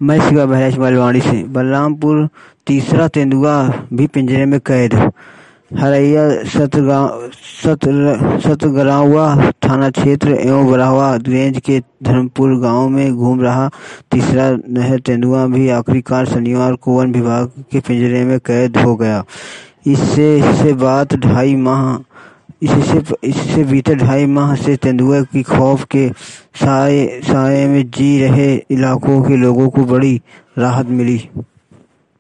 मैं शिवा बहराइच बलवाड़ी से। बलरामपुर तीसरा तेंदुआ भी पिंजरे में कैद। हरैया सतगरावा थाना क्षेत्र एवं बरावा रेंज के धर्मपुर गांव में घूम रहा तीसरा नहर तेंदुआ भी आखिरकार शनिवार को वन विभाग के पिंजरे में कैद हो गया। इससे बीते 2.5 माह से तेंदुए की खौफ के साए में जी रहे इलाकों के लोगों को बड़ी राहत मिली।